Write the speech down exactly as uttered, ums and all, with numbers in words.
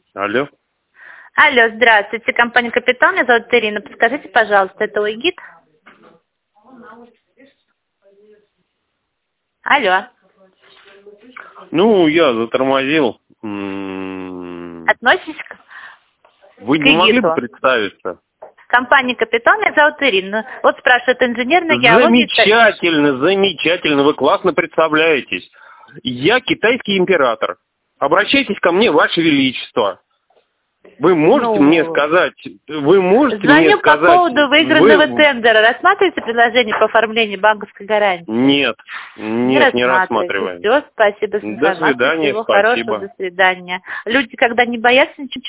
Алло. Алло, здравствуйте, компания «Капитан», меня зовут Ирина. Подскажите, пожалуйста, это УИГИТ? Алло. Ну, я затормозил. М, Относитесь к, Вы к не могли бы ИГИТу? представиться? Компания «Капитан», меня зовут Ирина. Вот спрашивает инженерная геология. Замечательно, замечательно. Вы классно представляетесь. Я китайский император. Обращайтесь ко мне, Ваше Величество. Вы можете Ну, мне сказать, вы можете мне звоню по сказать... поводу выигранного вы... тендера. Рассматриваете предложение по оформлению банковской гарантии? Нет, нет, не рассматриваем. Все, спасибо за До информацию. свидания, Всего хорошего, спасибо. до свидания. Люди, когда не боятся ничего